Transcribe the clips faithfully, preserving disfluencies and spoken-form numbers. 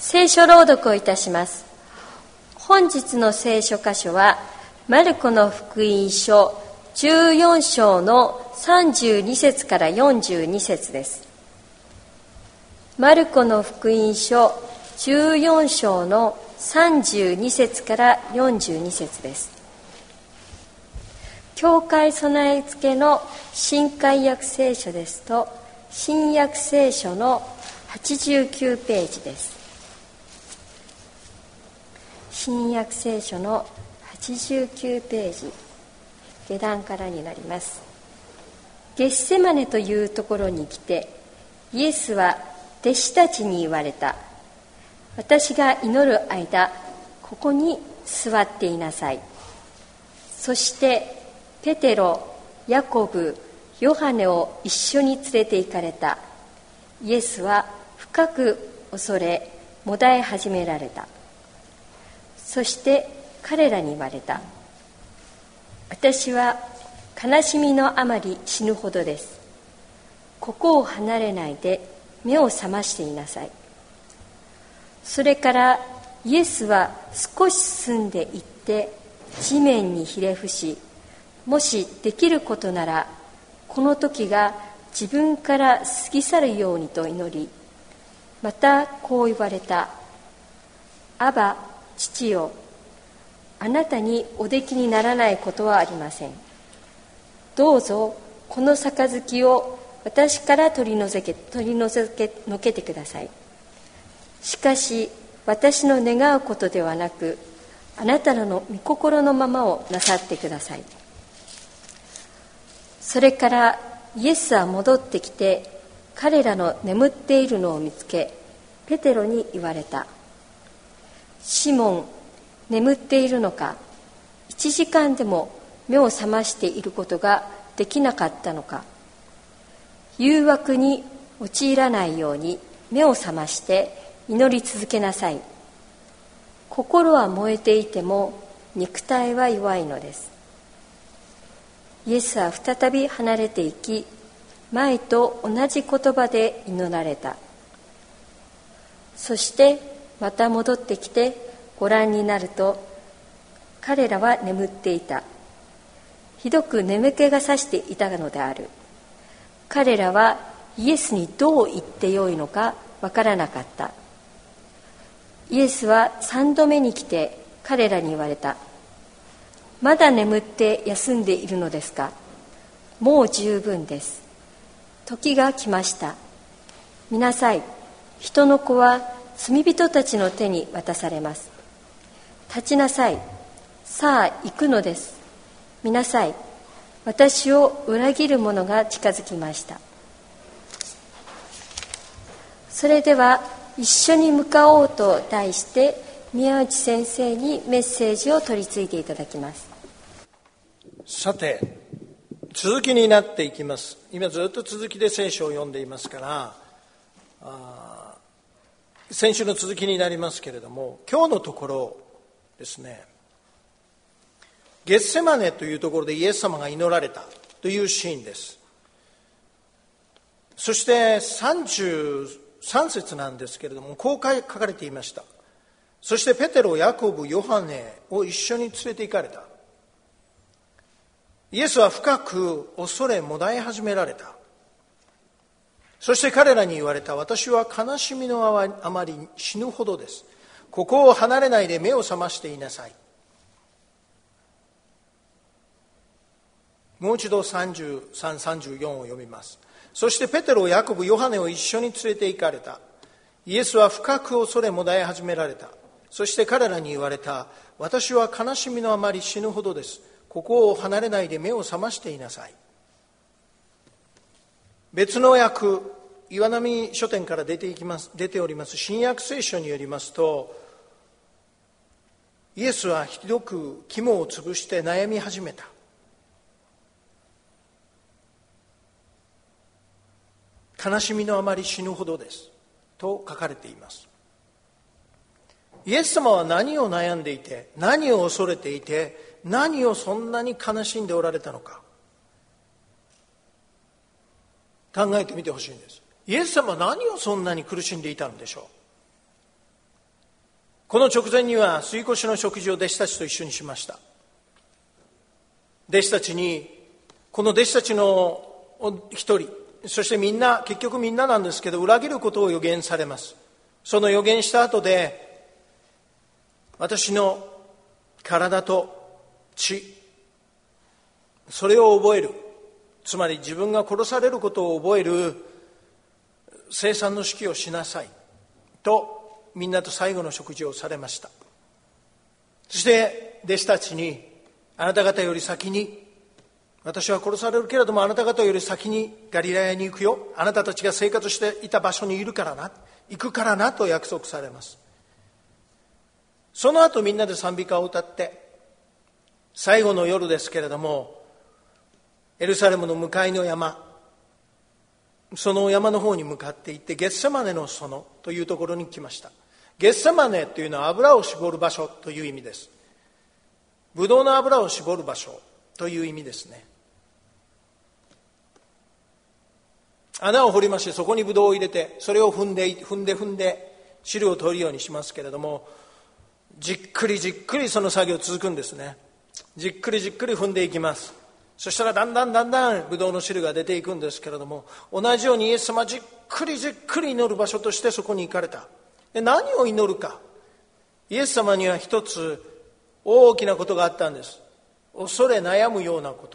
聖書朗読をいたします。本日の聖書箇所はマルコの福音書じゅうよん章のさんじゅうに節からよんじゅうに節です。マルコの福音書じゅうよん章のさんじゅうに節からよんじゅうに節です。教会備え付けの新改約聖書ですと、新約聖書のはちじゅうきゅうページです。新約聖書のはちじゅうきゅうページ、下段からになります。ゲッセマネというところに来て、イエスは弟子たちに言われた。私が祈る間、ここに座っていなさい。そしてペテロ、ヤコブ、ヨハネを一緒に連れて行かれた。イエスは深く恐れ、もだえ始められた。そして彼らに言われた。私は悲しみのあまり死ぬほどです。ここを離れないで目を覚ましていなさい。それからイエスは少し進んでいって地面にひれ伏し、もしできることならこの時が自分から過ぎ去るようにと祈り、またこう言われた。アバ、父よ、あなたにおできにならないことはありません。どうぞこの杯を私から取り除け、取り除け、のけてください。しかし私の願うことではなく、あなたの御心のままをなさってください。それからイエスは戻ってきて、彼らの眠っているのを見つけ、ペテロに言われた。シモン、眠っているのか？一時間でも目を覚ましていることができなかったのか？誘惑に陥らないように目を覚まして祈り続けなさい。心は燃えていても肉体は弱いのです。イエスは再び離れていき、前と同じ言葉で祈られた。そしてまた戻ってきてご覧になると、彼らは眠っていた。ひどく眠気がさしていたのである。彼らはイエスにどう言ってよいのかわからなかった。イエスは三度目に来て彼らに言われた。まだ眠って休んでいるのですか？もう十分です。時が来ました。見なさい。人の子は罪人たちの手に渡されます。立ちなさい。さあ行くのです。見なさい。私を裏切る者が近づきました。それでは一緒に向かおうと題して、宮内先生にメッセージを取り次いでいただきます。 さて、続きになっていきます。今ずっと続きで聖書を読んでいますから、あ先週の続きになりますけれども、今日のところですね、ゲッセマネというところでイエス様が祈られたというシーンです。そしてさんじゅうさん節なんですけれども、こう書かれていました。そしてペテロ、ヤコブ、ヨハネを一緒に連れて行かれた。イエスは深く恐れもだえ始められた。そして彼らに言われた。私は悲しみのあまり死ぬほどです。ここを離れないで目を覚ましていなさい。もう一度さんじゅうさん、さんじゅうよんを読みます。そしてペテロ、ヤコブ、ヨハネを一緒に連れて行かれた。イエスは深く恐れもだえ始められた。そして彼らに言われた。私は悲しみのあまり死ぬほどです。ここを離れないで目を覚ましていなさい。別の訳、岩波書店から出ていきます、出ております新約聖書によりますと、イエスはひどく肝を潰して悩み始めた。悲しみのあまり死ぬほどですと書かれています。イエス様は何を悩んでいて、何を恐れていて、何をそんなに悲しんでおられたのか、考えてみてほしいんです。イエス様は何をそんなに苦しんでいたのでしょこの直前には杉越の食事を弟子たちと一緒にしました。弟子たちに、この弟子たちの一人、そしてみんな、結局みんななんですけど、裏切ることを予言されます。その予言した後で、私の体と血、それを覚える、つまり自分が殺されることを覚える聖餐の式をしなさいと、みんなと最後の食事をされました。そして弟子たちに、あなた方より先に、私は殺されるけれどもあなた方より先にガリラヤに行くよ、あなたたちが生活していた場所にいるからな、行くからなと約束されます。その後みんなで賛美歌を歌って、最後の夜ですけれども、エルサレムの向かいの山、その山の方に向かって行って、ゲッセマネの園というところに来ました。ゲッセマネというのは油を絞る場所という意味です。ブドウの油を絞る場所という意味ですね。穴を掘りまして、そこにブドウを入れて、それを踏んで踏んで踏んで汁を取るようにしますけれども、じっくりじっくりその作業続くんですね。じっくりじっくり踏んでいきます。そしたらだんだんだんだんブドウの汁が出ていくんですけれども、同じようにイエス様はじっくりじっくり祈る場所としてそこに行かれた。で、何を祈るか。イエス様には一つ大きなことがあったんです。恐れ悩むようなこと。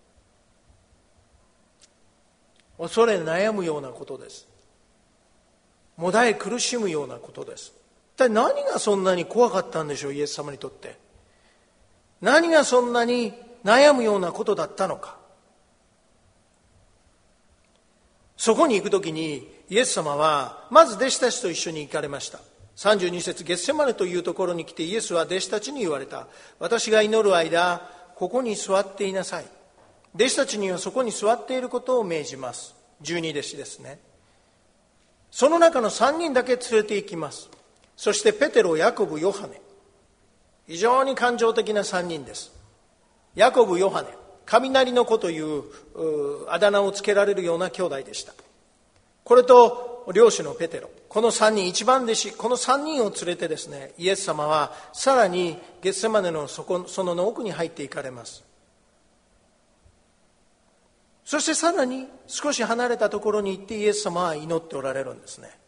恐れ悩むようなことです。もだえ苦しむようなことです。一体何がそんなに怖かったんでしょう、イエス様にとって。何がそんなに悩むようなことだったのか。そこに行くときにイエス様はまず弟子たちと一緒に行かれました。さんじゅうに節、ゲッセマネというところに来てイエスは弟子たちに言われた。私が祈る間、ここに座っていなさい。弟子たちにはそこに座っていることを命じます。十二弟子ですね。その中の三人だけ連れて行きます。そしてペテロ、ヤコブ、ヨハネ。非常に感情的な三人です。ヤコブ、ヨハネ、雷の子という、うあだ名をつけられるような兄弟でした。これと漁師のペテロ、この三人、一番弟子、この三人を連れてですね、イエス様はさらにゲッセマネの底、その奥に入っていかれます。そしてさらに少し離れたところに行ってイエス様は祈っておられるんですね。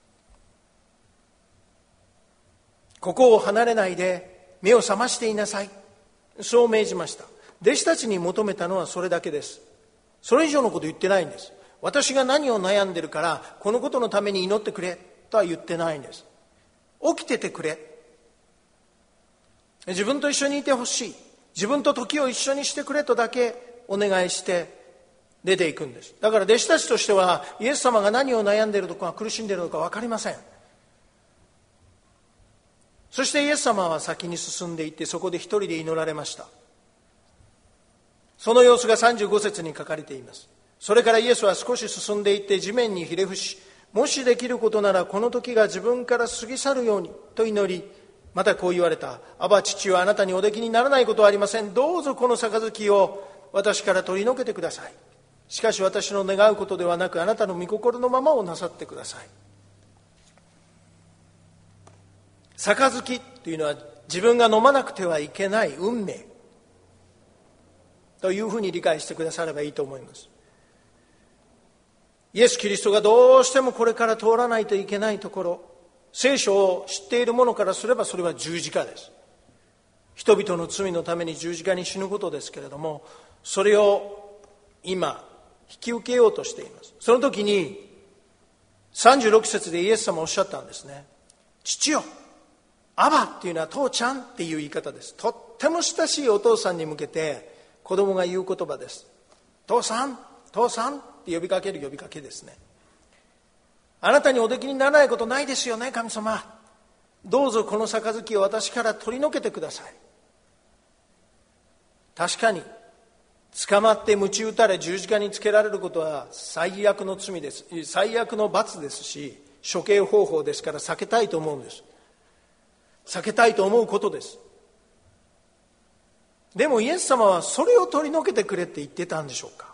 ここを離れないで目を覚ましていなさい、そう命じました。弟子たちに求めたのはそれだけです。それ以上のこと言ってないんです。私が何を悩んでるからこのことのために祈ってくれとは言ってないんです。起きててくれ、自分と一緒にいてほしい、自分と時を一緒にしてくれとだけお願いして出ていくんです。だから弟子たちとしてはイエス様が何を悩んでいるのか苦しんでいるのか分かりません。そしてイエス様は先に進んでいってそこで一人で祈られました。その様子がさんじゅうご節に書かれています。それからイエスは少し進んでいって地面にひれ伏し、もしできることならこの時が自分から過ぎ去るようにと祈り、またこう言われた。アバ父はあなたにおできにならないことはありません。どうぞこの杯を私から取り除けてください。しかし私の願うことではなくあなたの御心のままをなさってください。杯というのは自分が飲まなくてはいけない運命というふうに理解してくださればいいと思います。イエス・キリストがどうしてもこれから通らないといけないところ、聖書を知っている者からすればそれは十字架です。人々の罪のために十字架に死ぬことですけれども、それを今引き受けようとしています。その時にさんじゅうろく節でイエス様おっしゃったんですね。父よ、アバっていうのは父ちゃんっていう言い方です。とっても親しいお父さんに向けて子供が言う言葉です。父さん、父さんって呼びかける呼びかけですね。あなたにおできにならないことないですよね、神様。どうぞこの杯を私から取り除けてください。確かに捕まって鞭打たれ十字架につけられることは最悪の罪です。最悪の罰ですし、処刑方法ですから避けたいと思うんです。避けたいと思うことです。でもイエス様はそれを取り除けてくれって言ってたんでしょうか。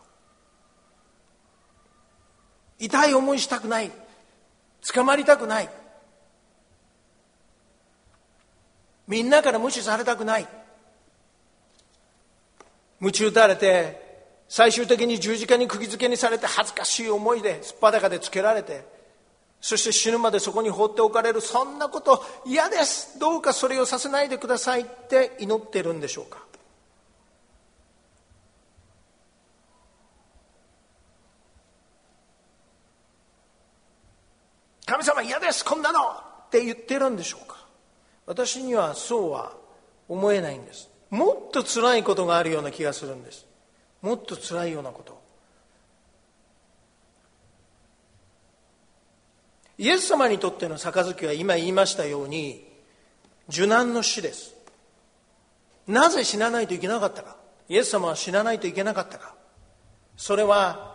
痛い思いしたくない、捕まりたくない、 みんなから無視されたくない。鞭打たれて、最終的に十字架に釘付けにされて、恥ずかしい思いですっぱだかでつけられて、そして死ぬまでそこに放っておかれる、そんなこと嫌です、どうかそれをさせないでくださいって祈ってるんでしょうか。神様嫌ですこんなのって言ってるんでしょうか。私にはそうは思えないんです。もっと辛いことがあるような気がするんです。もっと辛いようなこと。イエス様にとっての杯は今言いましたように受難の死です。なぜ死なないといけなかったか。イエス様は死なないといけなかったか。それは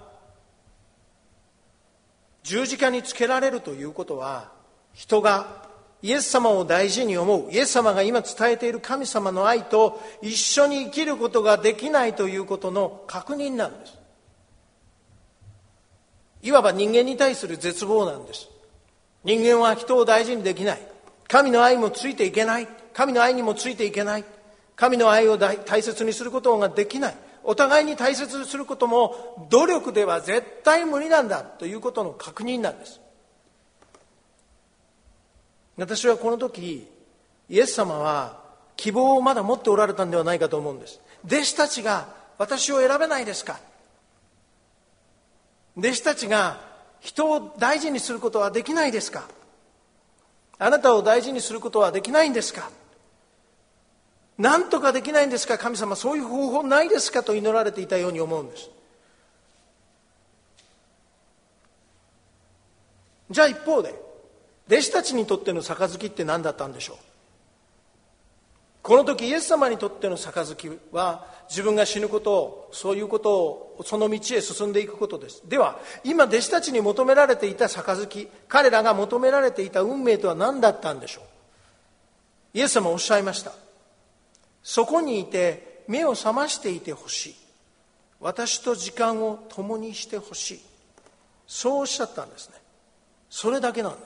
十字架につけられるということは、人がイエス様を大事に思う、イエス様が今伝えている神様の愛と一緒に生きることができないということの確認なんです。いわば人間に対する絶望なんです。人間は人を大事にできない。神の愛もついていけない。神の愛にもついていけない。神の愛を大切にすることができない。お互いに大切にすることも努力では絶対無理なんだということの確認なんです。私はこの時、イエス様は希望をまだ持っておられたんではないかと思うんです。弟子たちが私を選べないですか。弟子たちが人を大事にすることはできないですか。あなたを大事にすることはできないんですか。何とかできないんですか神様、そういう方法ないですかと祈られていたように思うんです。じゃあ一方で弟子たちにとっての杯って何だったんでしょう。この時イエス様にとっての杯は自分が死ぬことを、そういうことを、その道へ進んでいくことです。では今弟子たちに求められていた杯、彼らが求められていた運命とは何だったんでしょう。イエス様おっしゃいました。そこにいて目を覚ましていてほしい。私と時間を共にしてほしい。そうおっしゃったんですね。それだけなんです。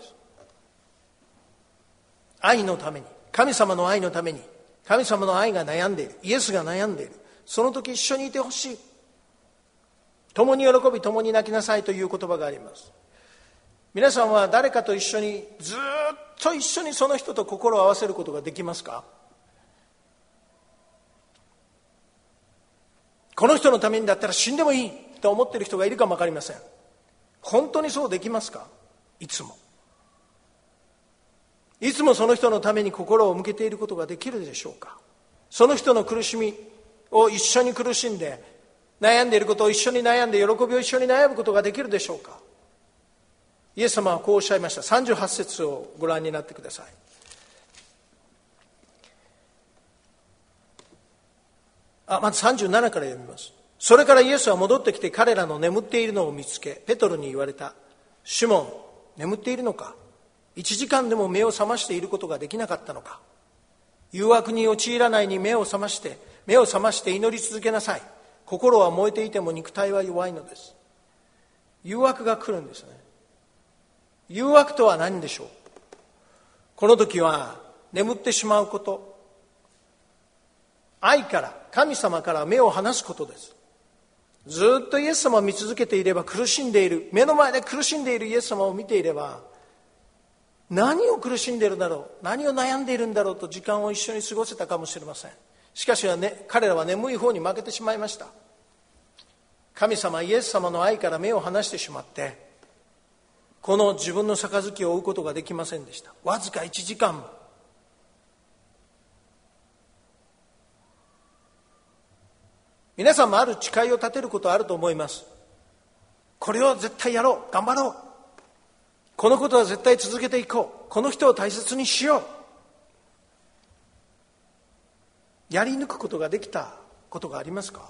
愛のために、神様の愛のために、神様の愛が悩んでいる、イエスが悩んでいる、その時一緒にいてほしい。共に喜び共に泣きなさいという言葉があります。皆さんは誰かと一緒に、ずっと一緒にその人と心を合わせることができますか。この人のためにだったら死んでもいいと思っている人がいるかもわかりません。本当にそうできますか。いつもいつもその人のために心を向けていることができるでしょうか。その人の苦しみを一緒に苦しんで、悩んでいることを一緒に悩んで、喜びを一緒に悩むことができるでしょうか。イエス様はこうおっしゃいました。さんじゅうはち節をご覧になってください。あまずさんじゅうななから読みます。それからイエスは戻ってきて彼らの眠っているのを見つけ、ペトロに言われた。シモン、眠っているのか。一時間でも目を覚ましていることができなかったのか。誘惑に陥らないように目を覚まして目を覚まして祈り続けなさい。心は燃えていても肉体は弱いのです。誘惑が来るんですね。誘惑とは何でしょう。この時は眠ってしまうこと、愛から、神様から目を離すことです。ずっとイエス様を見続けていれば、苦しんでいる、目の前で苦しんでいるイエス様を見ていれば、何を苦しんでいるだろう、何を悩んでいるんだろうと時間を一緒に過ごせたかもしれません。しかしは、ね、彼らは眠い方に負けてしまいました。神様イエス様の愛から目を離してしまって、この自分の杯を追うことができませんでした。わずかいちじかんも。皆さんもある誓いを立てることはあると思います。これを絶対やろう、頑張ろう、このことは絶対続けていこう、この人を大切にしよう。やり抜くことができたことがありますか。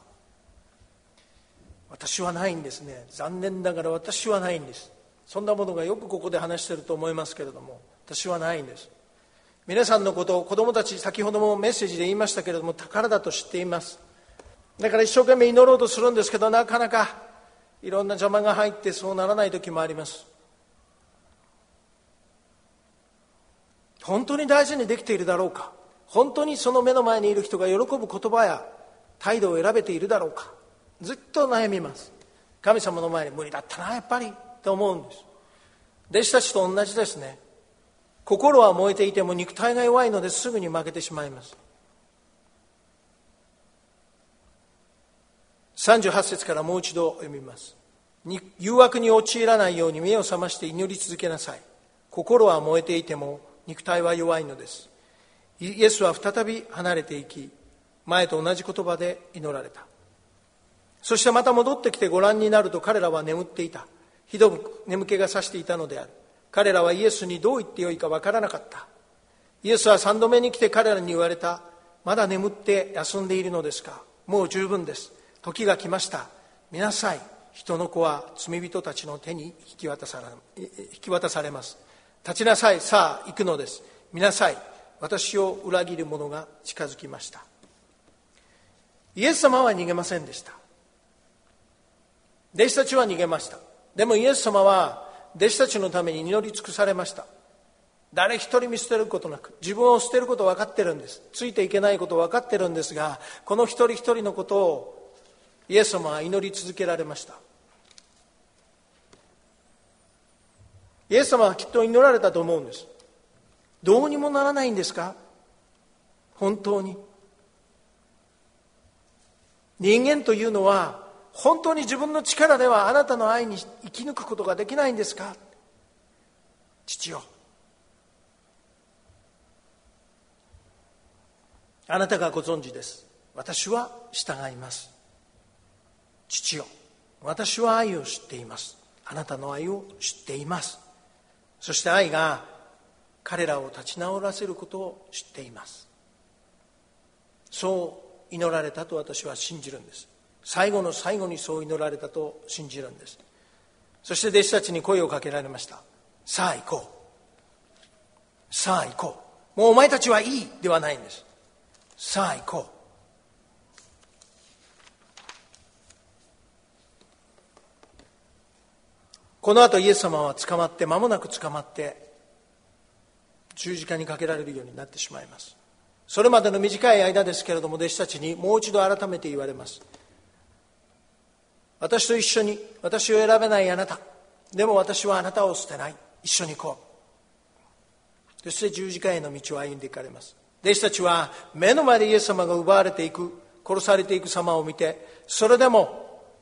私はないんですね。残念ながら私はないんです。そんなものがよくここで話していると思いますけれども、私はないんです。皆さんのことを子供たち、先ほどもメッセージで言いましたけれども、宝だと知っています。だから一生懸命祈ろうとするんですけど、なかなかいろんな邪魔が入ってそうならない時もあります。本当に大事にできているだろうか。 本当にその目の前にいる人が喜ぶ言葉や態度を選べているだろうか。ずっと悩みます。神様の前に無理だったなやっぱりと思うんです。弟子たちと同じですね。心は燃えていても肉体が弱いのですぐに負けてしまいます。さんじゅうはち節からもう一度読みます。誘惑に陥らないように目を覚まして祈り続けなさい。心は燃えていても肉体は弱いのです。イエスは再び離れていき、前と同じ言葉で祈られた。そしてまた戻ってきてご覧になると、彼らは眠っていた。ひどく眠気がさしていたのである。彼らはイエスにどう言ってよいかわからなかった。イエスは三度目に来て彼らに言われた。まだ眠って休んでいるのですか。もう十分です。時が来ました。見なさい。人の子は罪人たちの手に引き渡され、引き渡されます。立ちなさい。さあ行くのです。見なさい。私を裏切る者が近づきました。イエス様は逃げませんでした。弟子たちは逃げました。でもイエス様は弟子たちのために祈り尽くされました。誰一人見捨てることなく、自分を捨てること分かってるんです。ついていけないこと分かってるんですが、この一人一人のことをイエス様は祈り続けられました。イエス様はきっと祈られたと思うんです。どうにもならないんですか？本当に。人間というのは本当に自分の力ではあなたの愛に生き抜くことができないんですか？父よ、あなたがご存知です。私は従います。父よ、私は愛を知っています。あなたの愛を知っています。そして愛が彼らを立ち直らせることを知っています。そう祈られたと私は信じるんです。最後の最後にそう祈られたと信じるんです。そして弟子たちに声をかけられました。さあ行こう。さあ行こう。もうお前たちはいいではないんです。さあ行こう。この後イエス様は捕まって、間もなく捕まって十字架にかけられるようになってしまいます。それまでの短い間ですけれども、弟子たちにもう一度改めて言われます。私と一緒に、私を選べないあなた、でも私はあなたを捨てない。一緒に行こう。そして十字架への道を歩んでいかれます。弟子たちは目の前でイエス様が奪われていく、殺されていく様を見て、それでも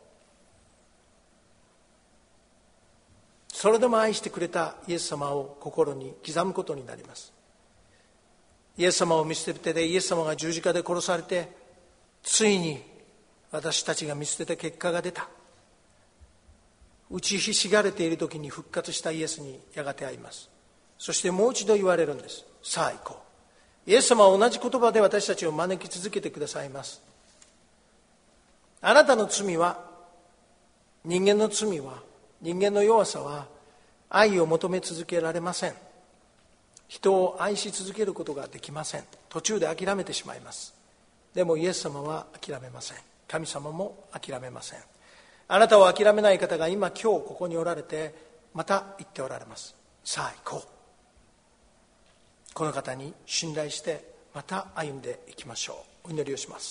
それでも愛してくれたイエス様を心に刻むことになります。イエス様を見捨ててで、イエス様が十字架で殺されて、ついに私たちが見捨てた結果が出た。打ちひしがれている時に復活したイエスにやがて会います。そしてもう一度言われるんです。さあ行こう。イエス様は同じ言葉で私たちを招き続けてくださいます。あなたの罪は、人間の罪は、人間の弱さは愛を求め続けられません。人を愛し続けることができません。途中で諦めてしまいます。でもイエス様は諦めません。神様も諦めません。あなたを諦めない方が今今日ここにおられて、また言っておられます。さあ行こう。この方に信頼してまた歩んでいきましょう。お祈りをします。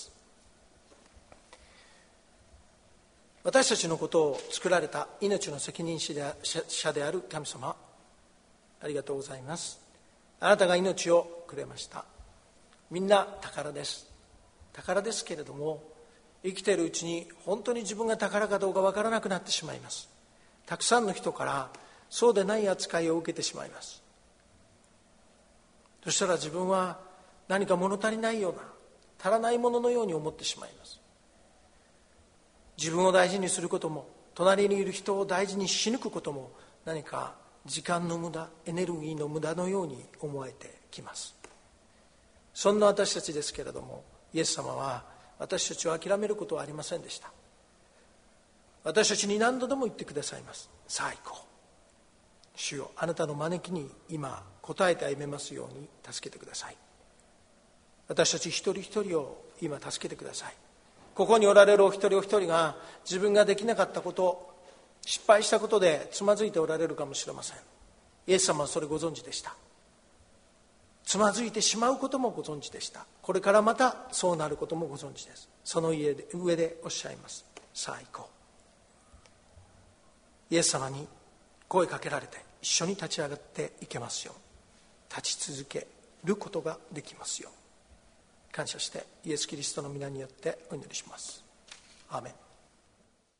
私たちのことを作られた命の責任者である神様、ありがとうございます。あなたが命をくれました。みんな宝です。宝ですけれども、生きているうちに本当に自分が宝かどうかわからなくなってしまいます。たくさんの人からそうでない扱いを受けてしまいます。そしたら自分は何か物足りないような、足らないもののように思ってしまいます。自分を大事にすることも、隣にいる人を大事にし抜くことも、何か時間の無駄、エネルギーの無駄のように思えてきます。そんな私たちですけれども、イエス様は私たちを諦めることはありませんでした。私たちに何度でも言ってくださいます。さあ行こう。主よ、あなたの招きに今応えて歩めますように助けてください。私たち一人一人を今助けてください。ここにおられるお一人お一人が自分ができなかったこと、失敗したことでつまずいておられるかもしれません。イエス様はそれご存知でした。 つまずいてしまうこともご存知でした。これからまたそうなることもご存知です。その上で、上でおっしゃいます。さあ行こう。イエス様に声かけられて一緒に立ち上がっていけますよう、立ち続けることができますよう、感謝してイエス・キリストの皆によってお祈りします。アーメン。